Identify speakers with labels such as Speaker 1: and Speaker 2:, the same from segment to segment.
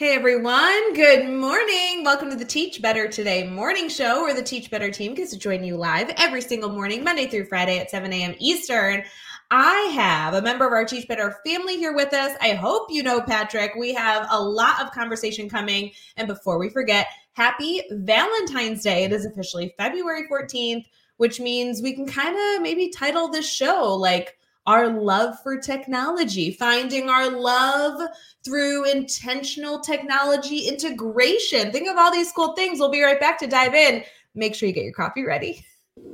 Speaker 1: Hey everyone, good morning. Welcome to the Teach Better Today morning show where the Teach Better team gets to join you live every single morning, Monday through Friday at 7 a.m. Eastern. I have a member of our Teach Better family here with us. I hope you know Patrick. We have a lot of conversation coming. And before we forget, happy Valentine's Day. It is officially February 14th, which means we can kind of maybe title this show like our love for technology, finding our love through intentional technology integration. Think of all these cool things. We'll be right back to dive in. Make sure you get your coffee ready.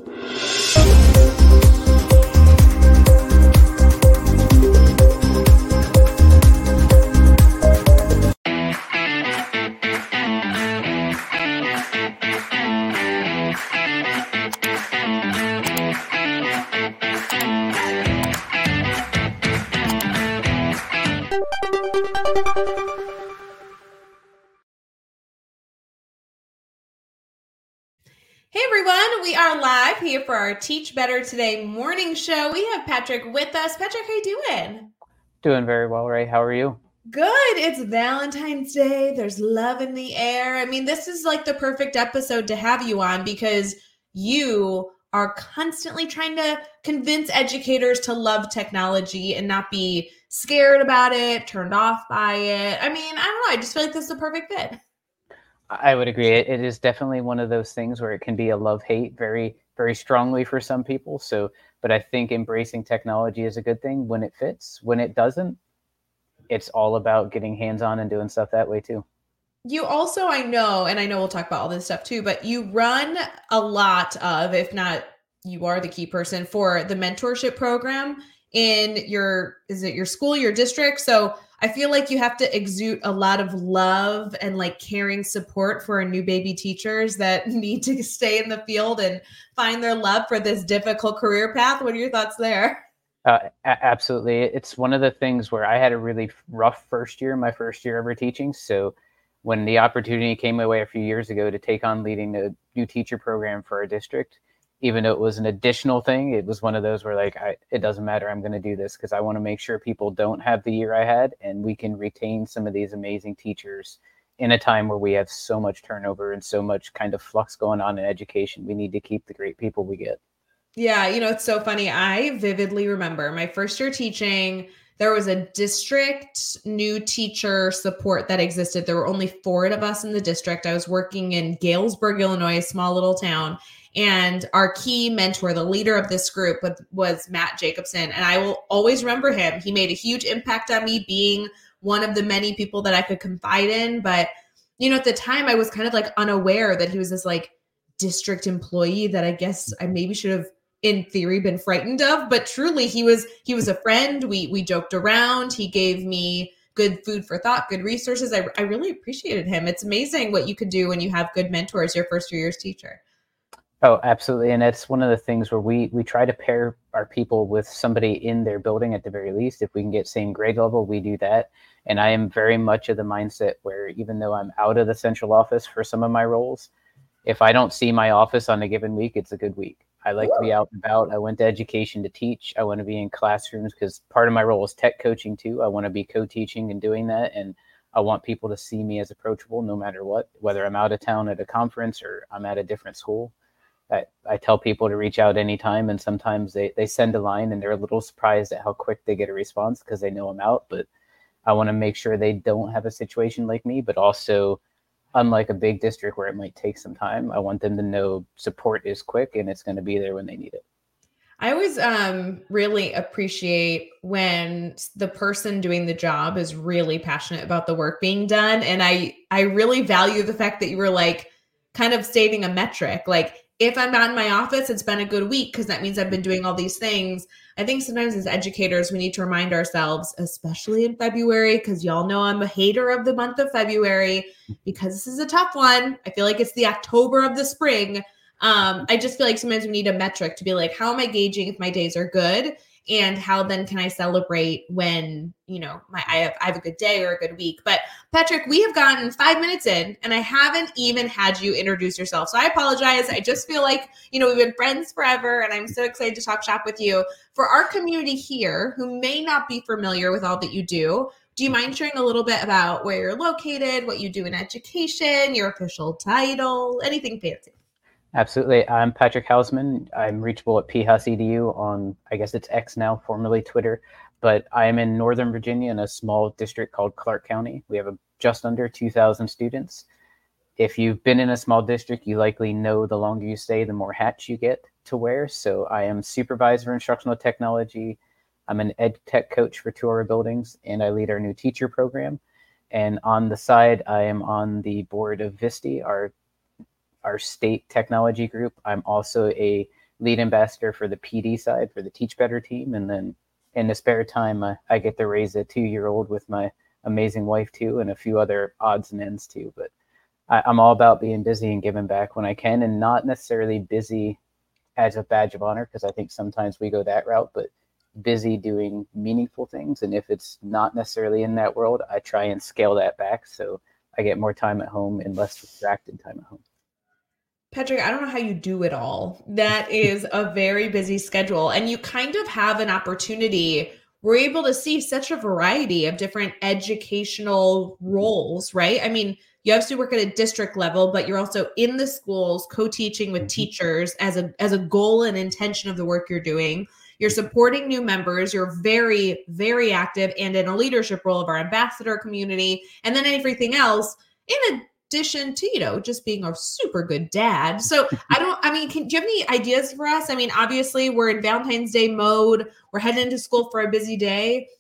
Speaker 1: Hey everyone, we are live here for our Teach Better Today morning show. We have Patrick with us. Patrick, how you doing?
Speaker 2: Doing very well, Ray. How are you?
Speaker 1: Good. It's Valentine's Day. There's love in the air. I mean, this is like the perfect episode to have you on because you are constantly trying to convince educators to love technology and not be scared about it, turned off by it. I mean, I don't know. I just feel like this is the perfect fit.
Speaker 2: I would agree. It is definitely one of those things where it can be a love-hate very, very strongly for some people. But I think embracing technology is a good thing when it fits. When it doesn't, it's all about getting hands-on and doing stuff that way too.
Speaker 1: You also, I know we'll talk about all this stuff too, but you run a lot of, if not, you are the key person for the mentorship program in is it your school, your district? So I feel like you have to exude a lot of love and like caring support for our new baby teachers that need to stay in the field and find their love for this difficult career path. What are your thoughts there?
Speaker 2: Absolutely. It's one of the things where I had a really rough first year, my first year ever teaching. So when the opportunity came my way a few years ago to take on leading the new teacher program for our district, even though it was an additional thing, it was one of those where it doesn't matter. I'm going to do this because I want to make sure people don't have the year I had and we can retain some of these amazing teachers in a time where we have so much turnover and so much kind of flux going on in education. We need to keep the great people we get.
Speaker 1: Yeah, it's so funny. I vividly remember my first year teaching. There was a district new teacher support that existed. There were only 4 of us in the district. I was working in Galesburg, Illinois, a small little town. And our key mentor, the leader of this group, was Matt Jacobson. And I will always remember him. He made a huge impact on me being one of the many people that I could confide in. But, at the time I was kind of like unaware that he was this like district employee that I guess I maybe should have in theory been frightened of, but truly he was a friend. We joked around. He gave me good food for thought, good resources. I really appreciated him. It's amazing what you can do when you have good mentors your first 2 years teacher.
Speaker 2: Oh, absolutely. And that's one of the things where we try to pair our people with somebody in their building at the very least. If we can get same grade level, we do that. And I am very much of the mindset where even though I'm out of the central office for some of my roles, if I don't see my office on a given week, it's a good week. I like to be out and about. I went to education to teach. I want to be in classrooms because part of my role is tech coaching too. I want to be co-teaching and doing that. And I want people to see me as approachable no matter what, whether I'm out of town at a conference or I'm at a different school. I tell people to reach out anytime. And sometimes they send a line and they're a little surprised at how quick they get a response because they know I'm out. But I want to make sure they don't have a situation like me, but also unlike a big district where it might take some time, I want them to know support is quick and it's going to be there when they need it.
Speaker 1: I always really appreciate when the person doing the job is really passionate about the work being done. And I really value the fact that you were like kind of stating a metric. Like if I'm not in my office, it's been a good week because that means I've been doing all these things. I think sometimes as educators, we need to remind ourselves, especially in February, because y'all know I'm a hater of the month of February because this is a tough one. I feel like it's the October of the spring. I just feel like sometimes we need a metric to be like, how am I gauging if my days are good? And how then can I celebrate when, I have a good day or a good week? But Patrick, we have gotten 5 minutes in and I haven't even had you introduce yourself. So I apologize. I just feel like, we've been friends forever and I'm so excited to talk shop with you. For our community here who may not be familiar with all that you do, Do you mind sharing a little bit about where you're located, what you do in education, your official title, anything fancy?
Speaker 2: Absolutely. I'm Patrick Hausman. I'm reachable at PHAS.edu on, I guess it's X now, formerly Twitter. But I am in Northern Virginia in a small district called Clark County. We have just under 2,000 students. If you've been in a small district, you likely know the longer you stay, the more hats you get to wear. So I am supervisor instructional technology. I'm an ed tech coach for 2 of our buildings, and I lead our new teacher program. And on the side, I am on the board of VISTI, our state technology group. I'm also a lead ambassador for the PD side for the Teach Better team. And then in the spare time, I get to raise a 2-year-old with my amazing wife too, and a few other odds and ends too. But I'm all about being busy and giving back when I can, and not necessarily busy as a badge of honor, because I think sometimes we go that route, but busy doing meaningful things. And if it's not necessarily in that world, I try and scale that back so I get more time at home and less distracted time at home.
Speaker 1: Patrick, I don't know how you do it all. That is a very busy schedule. And you kind of have an opportunity. We're able to see such a variety of different educational roles, right? I mean, you obviously work at a district level, but you're also in the schools co-teaching with teachers as a goal and intention of the work you're doing. You're supporting new members. You're very, very active and in a leadership role of our ambassador community, and then everything else in addition to, just being a super good dad. So do you have any ideas for us? I mean, obviously we're in Valentine's Day mode. We're heading into school for a busy day.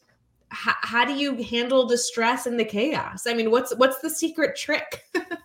Speaker 1: How do you handle the stress and the chaos? I mean, what's the secret trick?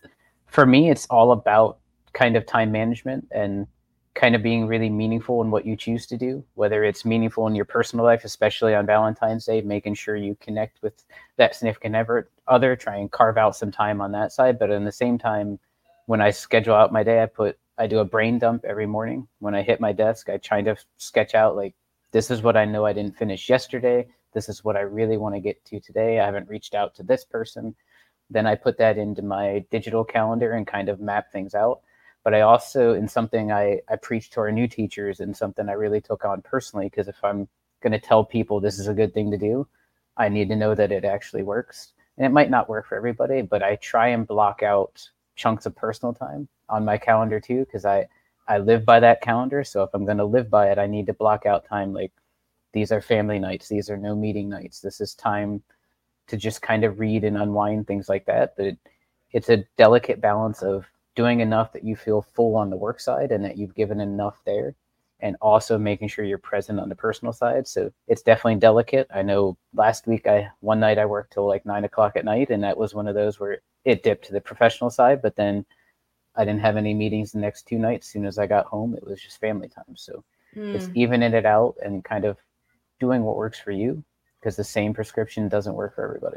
Speaker 2: For me, it's all about kind of time management and kind of being really meaningful in what you choose to do, whether it's meaningful in your personal life, especially on Valentine's Day, making sure you connect with that significant other, try and carve out some time on that side. But in the same time, when I schedule out my day, I do a brain dump every morning. When I hit my desk, I try to sketch out, like, this is what I know I didn't finish yesterday. This is what I really want to get to today. I haven't reached out to this person. Then I put that into my digital calendar and kind of map things out. But I also, in something I preach to our new teachers, and something I really took on personally, because if I'm going to tell people this is a good thing to do, I need to know that it actually works. And it might not work for everybody, but I try and block out chunks of personal time on my calendar too, because I live by that calendar. So if I'm going to live by it, I need to block out time. Like, these are family nights. These are no meeting nights. This is time to just kind of read and unwind, things like that. But it's a delicate balance of doing enough that you feel full on the work side and that you've given enough there, and also making sure you're present on the personal side. So it's definitely delicate. I know last week, one night I worked till like 9:00 at night, and that was one of those where it dipped to the professional side, but then I didn't have any meetings the next 2 nights. As soon as I got home, it was just family time. So it's evening it out and kind of doing what works for you, because the same prescription doesn't work for everybody.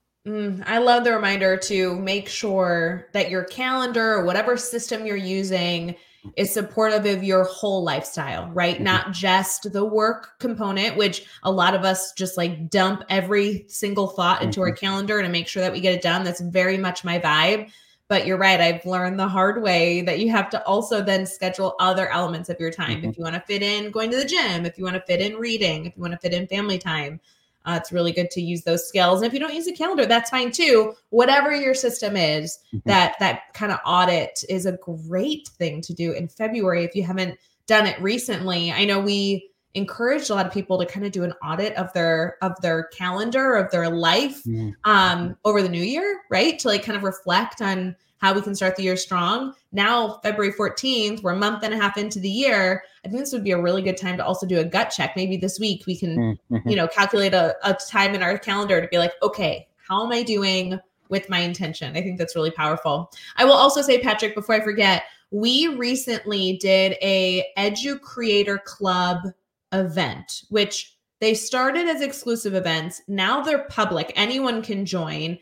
Speaker 1: I love the reminder to make sure that your calendar or whatever system you're using is supportive of your whole lifestyle, right? Not just the work component, which a lot of us just like dump every single thought into our calendar to make sure that we get it done. That's very much my vibe. But you're right. I've learned the hard way that you have to also then schedule other elements of your time. If you want to fit in going to the gym, if you want to fit in reading, if you want to fit in family time, it's really good to use those skills. And if you don't use a calendar, that's fine too. Whatever your system is, that kind of audit is a great thing to do in February. If you haven't done it recently, I know we encouraged a lot of people to kind of do an audit of their calendar, of their life over the new year, right? To like kind of reflect on how we can start the year strong. Now, February 14th, we're a month and a half into the year. I think this would be a really good time to also do a gut check. Maybe this week we can, calculate a time in our calendar to be like, okay, how am I doing with my intention? I think that's really powerful. I will also say, Patrick, before I forget, we recently did a Edu-Creator Club event, which they started as exclusive events. Now they're public. Anyone can join.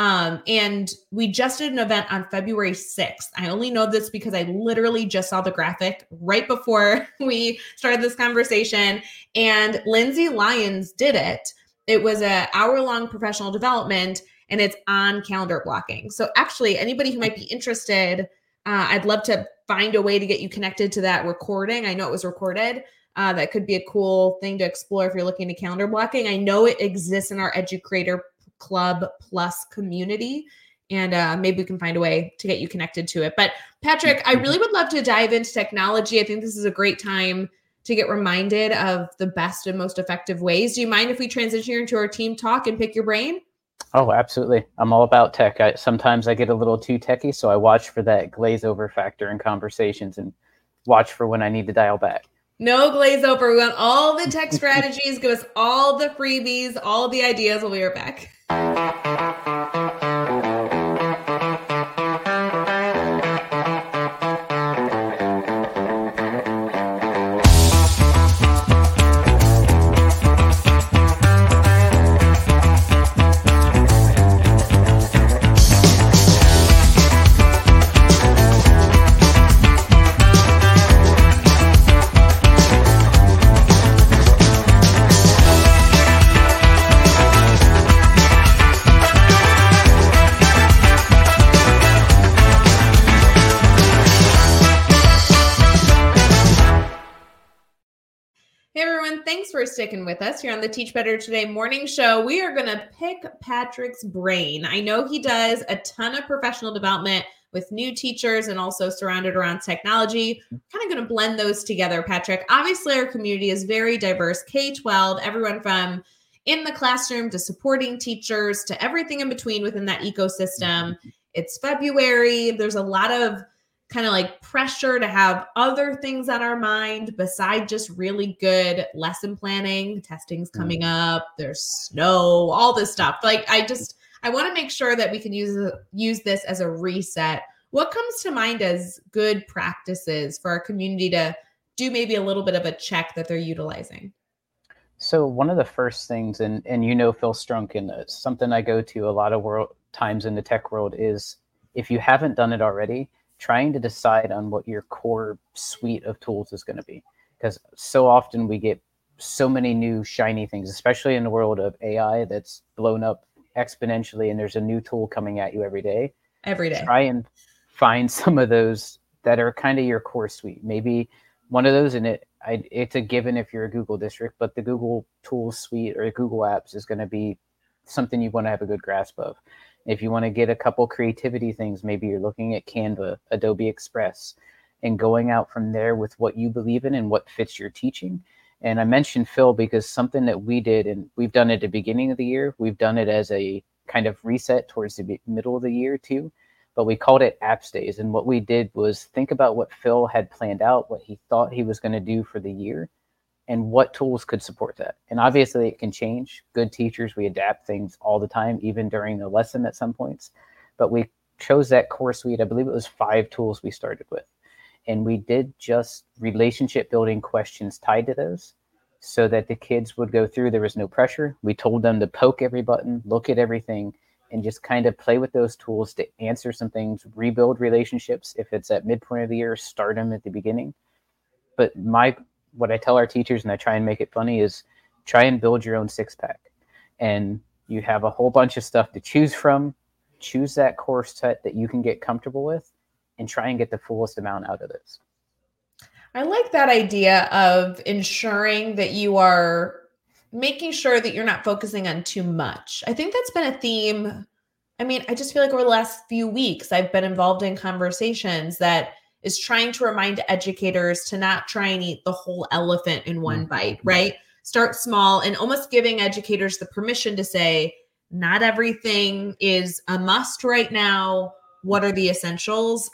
Speaker 1: And we just did an event on February 6th. I only know this because I literally just saw the graphic right before we started this conversation, and Lindsay Lyons did it. It was an hour-long professional development, and it's on calendar blocking. So actually, anybody who might be interested, I'd love to find a way to get you connected to that recording. I know it was recorded. That could be a cool thing to explore if you're looking to calendar blocking. I know it exists in our Edu-Creator club plus community. And maybe we can find a way to get you connected to it. But Patrick, I really would love to dive into technology. I think this is a great time to get reminded of the best and most effective ways. Do you mind if we transition into our team talk and pick your brain?
Speaker 2: Oh, absolutely. I'm all about tech. Sometimes I get a little too techie, so I watch for that glaze over factor in conversations and watch for when I need to dial back.
Speaker 1: No glaze over. We want all the tech strategies. Give us all the freebies, all the ideas. We'll be right back. Thanks for sticking with us here on the Teach Better Today morning show. We are going to pick Patrick's brain. I know he does a ton of professional development with new teachers and also surrounded around technology. Kind of going to blend those together, Patrick. Obviously, our community is very diverse, K-12, everyone from in the classroom to supporting teachers to everything in between within that ecosystem. It's February. There's a lot of kind of like pressure to have other things on our mind beside just really good lesson planning. Testing's coming up. There's snow, all this stuff. Like I want to make sure that we can use this as a reset. What comes to mind as good practices for our community to do maybe a little bit of a check that they're utilizing?
Speaker 2: So one of the first things, and Phil Strunk, and something I go to a lot of times in the tech world is, if you haven't done it already, trying to decide on what your core suite of tools is going to be. Because so often we get so many new shiny things, especially in the world of AI that's blown up exponentially, and there's a new tool coming at you every day. Try and find some of those that are kind of your core suite. Maybe one of those, and it's a given if you're a Google district, but the Google Tools suite or Google Apps is going to be something you want to have a good grasp of. If you want to get a couple creativity things, maybe you're looking at Canva, Adobe Express, and going out from there with what you believe in and what fits your teaching. And I mentioned Phil because something that we did, and we've done it at the beginning of the year, we've done it as a kind of reset towards the middle of the year too, but we called it Apps Days. And what we did was think about what Phil had planned out, what he thought he was going to do for the year, and what tools could support that. And obviously it can change. Good teachers, we adapt things all the time, even during the lesson at some points. But we chose that core suite. I believe it was 5 tools we started with. And we did just relationship building questions tied to those so that the kids would go through. There was no pressure. We told them to poke every button, look at everything, and just kind of play with those tools to answer some things, rebuild relationships. If it's at midpoint of the year, start them at the beginning. But what I tell our teachers, and I try and make it funny, is try and build your own 6-pack. And you have a whole bunch of stuff to choose from. Choose that core set that you can get comfortable with and try and get the fullest amount out of this.
Speaker 1: I like that idea of ensuring that you are making sure that you're not focusing on too much. I think that's been a theme. I mean, I just feel like over the last few weeks, I've been involved in conversations that is trying to remind educators to not try and eat the whole elephant in one bite, right? Start small and almost giving educators the permission to say, not everything is a must right now. What are the essentials?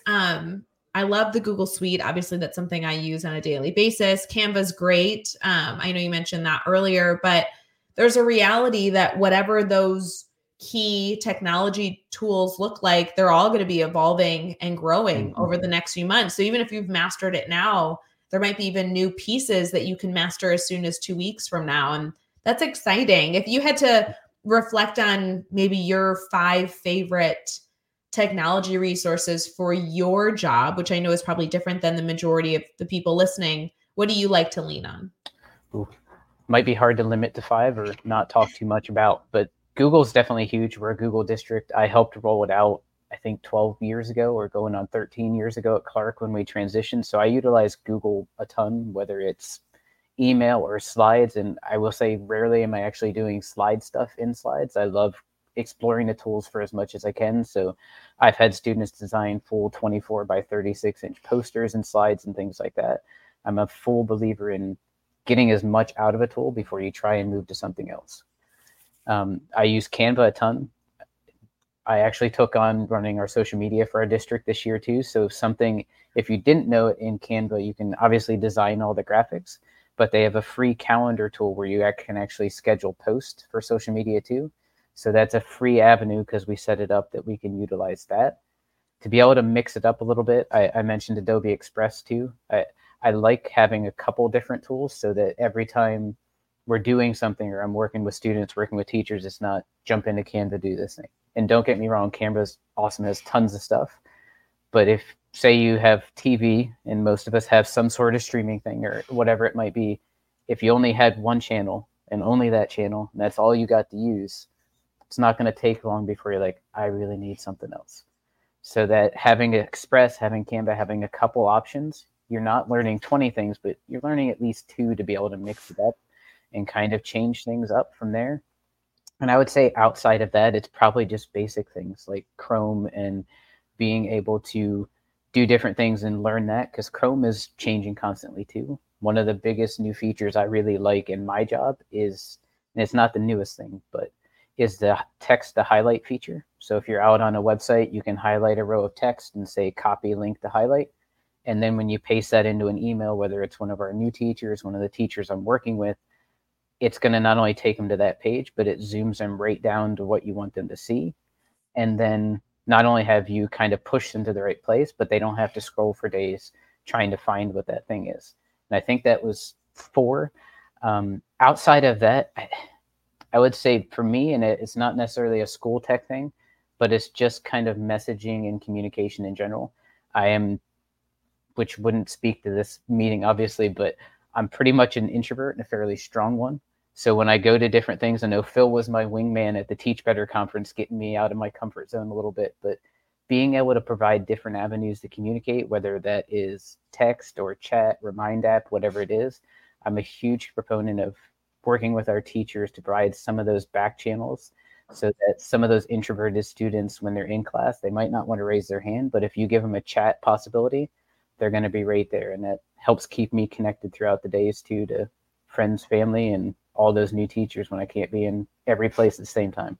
Speaker 1: I love the Google Suite. Obviously, that's something I use on a daily basis. Canva's great. I know you mentioned that earlier, but there's a reality that whatever those key technology tools look like, they're all going to be evolving and growing over the next few months. So even if you've mastered it now, there might be even new pieces that you can master as soon as 2 weeks from now. And that's exciting. If you had to reflect on maybe your 5 favorite technology resources for your job, which I know is probably different than the majority of the people listening, what do you like to lean on?
Speaker 2: Ooh, might be hard to limit to 5 or not talk too much about, but Google's definitely huge. We're a Google district. I helped roll it out, I think 12 years ago or going on 13 years ago at Clark when we transitioned. So I utilize Google a ton, whether it's email or slides. And I will say rarely am I actually doing slide stuff in slides. I love exploring the tools for as much as I can. So I've had students design full 24 by 36 inch posters and slides and things like that. I'm a full believer in getting as much out of a tool before you try and move to something else. I use Canva a ton. I actually took on running our social media for our district this year too. So something, if you didn't know it, in Canva, you can obviously design all the graphics, but they have a free calendar tool where you can actually schedule posts for social media too. So that's a free avenue because we set it up that we can utilize that. To be able to mix it up a little bit, I mentioned Adobe Express too. I like having a couple different tools so that every time we're doing something or I'm working with students, working with teachers, it's not jump into Canva, do this thing. And don't get me wrong, Canva's awesome, has tons of stuff. But if, say, you have TV, and most of us have some sort of streaming thing or whatever it might be, if you only had one channel and only that channel, and that's all you got to use, it's not going to take long before you're like, I really need something else. So that having Express, having Canva, having a couple options, you're not learning 20 things, but you're learning at least 2 to be able to mix it up and kind of change things up from there. And I would say outside of that, it's probably just basic things like Chrome and being able to do different things and learn that, because Chrome is changing constantly too. One of the biggest new features I really like in my job is, and it's not the newest thing, but is the text to highlight feature. So if you're out on a website, you can highlight a row of text and say copy link to highlight. And then when you paste that into an email, whether it's one of our new teachers, one of the teachers I'm working with, it's going to not only take them to that page, but it zooms them right down to what you want them to see. And then not only have you kind of pushed them to the right place, but they don't have to scroll for days trying to find what that thing is. And I think that was 4. Outside of that, I would say for me, and it's not necessarily a school tech thing, but it's just kind of messaging and communication in general. I am, which wouldn't speak to this meeting, obviously, but I'm pretty much an introvert and a fairly strong one. So when I go to different things, I know Phil was my wingman at the Teach Better conference, getting me out of my comfort zone a little bit, but being able to provide different avenues to communicate, whether that is text or chat, Remind app, whatever it is, I'm a huge proponent of working with our teachers to provide some of those back channels so that some of those introverted students, when they're in class, they might not want to raise their hand, but if you give them a chat possibility, they're going to be right there. And that helps keep me connected throughout the days too, to friends, family, and all those new teachers when I can't be in every place at the same time.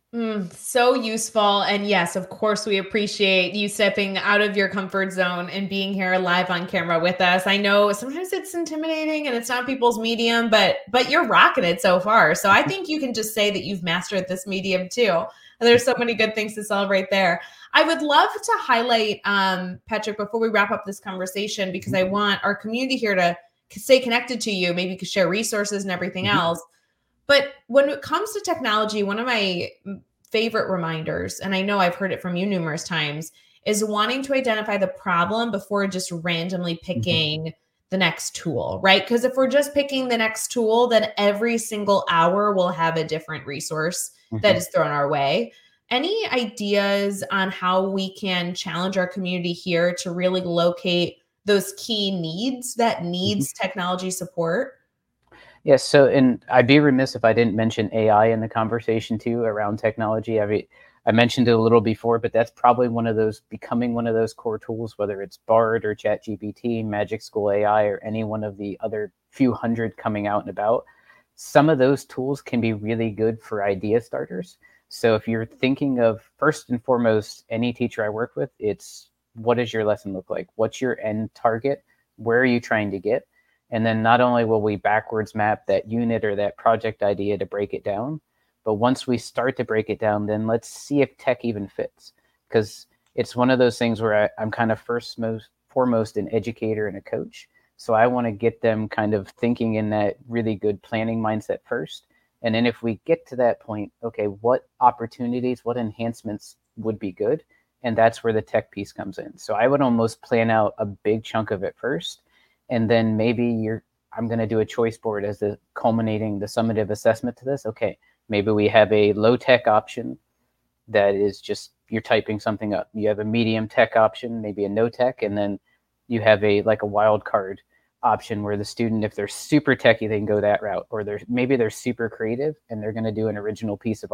Speaker 1: So useful. And yes, of course, we appreciate you stepping out of your comfort zone and being here live on camera with us. I know sometimes it's intimidating and it's not people's medium, but you're rocking it so far. So I think you can just say that you've mastered this medium too. And there's so many good things to celebrate there. I would love to highlight, Patrick, before we wrap up this conversation, because I want our community here to stay connected to you. Maybe you could share resources and everything else. But when it comes to technology, one of my favorite reminders, and I know I've heard it from you numerous times, is wanting to identify the problem before just randomly picking the next tool, right? Because if we're just picking the next tool, then every single hour we'll have a different resource that is thrown our way. Any ideas on how we can challenge our community here to really locate those key needs that needs technology support?
Speaker 2: Yes. So, and I'd be remiss if I didn't mention AI in the conversation too around technology. I mentioned it a little before, but that's probably becoming one of those core tools, whether it's Bard or ChatGPT, Magic School AI, or any one of the other few hundred coming out and about. Some of those tools can be really good for idea starters. So if you're thinking of, first and foremost, any teacher I work with, it's what does your lesson look like? What's your end target? Where are you trying to get? And then not only will we backwards map that unit or that project idea to break it down, but once we start to break it down, then let's see if tech even fits. Because it's one of those things where I'm kind of foremost an educator and a coach. So I want to get them kind of thinking in that really good planning mindset first. And then if we get to that point, okay, what opportunities, what enhancements would be good? And that's where the tech piece comes in. So I would almost plan out a big chunk of it first. And then maybe I'm going to do a choice board as the summative assessment to this. Okay, maybe we have a low tech option that is just you're typing something up. You have a medium tech option, maybe a no tech, and then you have a wild card option where the student, if they're super techy, they can go that route, or they're super creative and they're going to do an original piece of art.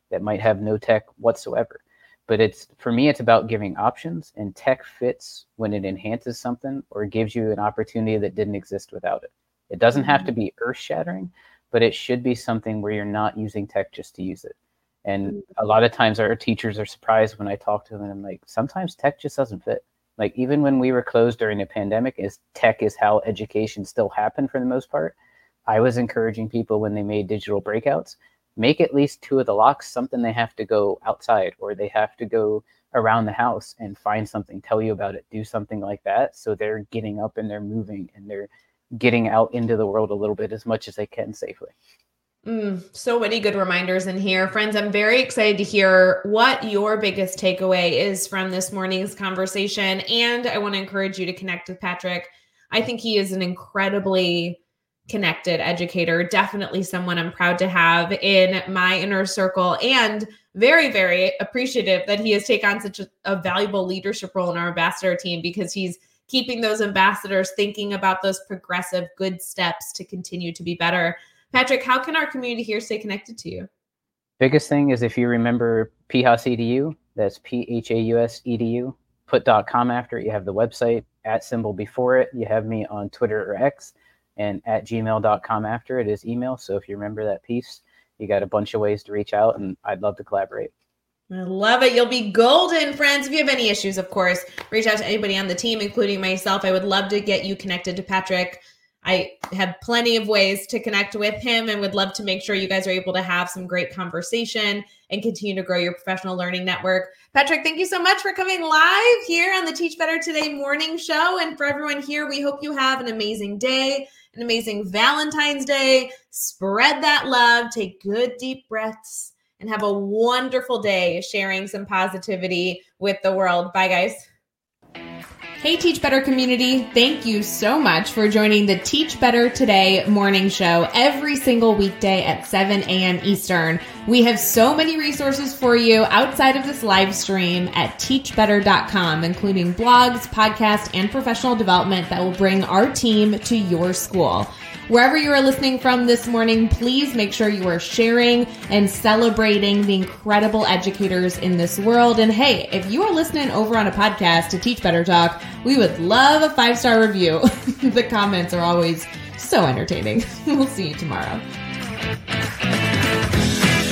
Speaker 2: that might have no tech whatsoever. But for me, it's about giving options, and tech fits when it enhances something or gives you an opportunity that didn't exist without it. It doesn't have to be earth shattering, but it should be something where you're not using tech just to use it. And a lot of times our teachers are surprised when I talk to them, and I'm like, sometimes tech just doesn't fit. Like, even when we were closed during the pandemic, tech is how education still happened for the most part. I was encouraging people when they made digital breakouts, make at least 2 of the locks something they have to go outside, or they have to go around the house and find something, tell you about it, do something like that. So they're getting up and they're moving and they're getting out into the world a little bit as much as they can safely.
Speaker 1: So many good reminders in here. Friends, I'm very excited to hear what your biggest takeaway is from this morning's conversation. And I want to encourage you to connect with Patrick. I think he is an incredibly connected educator, definitely someone I'm proud to have in my inner circle, and very, very appreciative that he has taken on such a valuable leadership role in our ambassador team, because he's keeping those ambassadors thinking about those progressive good steps to continue to be better. Patrick, how can our community here stay connected to you?
Speaker 2: Biggest thing is, if you remember PHAUS EDU, that's PHAUS EDU, put .com after it. You have the website, @ before it. You have me on Twitter or X, and @gmail.com after it is email. So if you remember that piece, you got a bunch of ways to reach out, and I'd love to collaborate.
Speaker 1: I love it. You'll be golden, friends. If you have any issues, of course, reach out to anybody on the team, including myself. I would love to get you connected to Patrick. I have plenty of ways to connect with him, and would love to make sure you guys are able to have some great conversation and continue to grow your professional learning network. Patrick, thank you so much for coming live here on the Teach Better Today morning show. And for everyone here, we hope you have an amazing day, an amazing Valentine's Day. Spread that love, take good deep breaths, and have a wonderful day sharing some positivity with the world. Bye, guys. Hey, Teach Better community. Thank you so much for joining the Teach Better Today morning show every single weekday at 7 a.m. Eastern. We have so many resources for you outside of this live stream at teachbetter.com, including blogs, podcasts, and professional development that will bring our team to your school. Wherever you are listening from this morning, please make sure you are sharing and celebrating the incredible educators in this world. And hey, if you are listening over on a podcast to Teach Better Talk, we would love a 5-star review. The comments are always so entertaining. We'll see you tomorrow.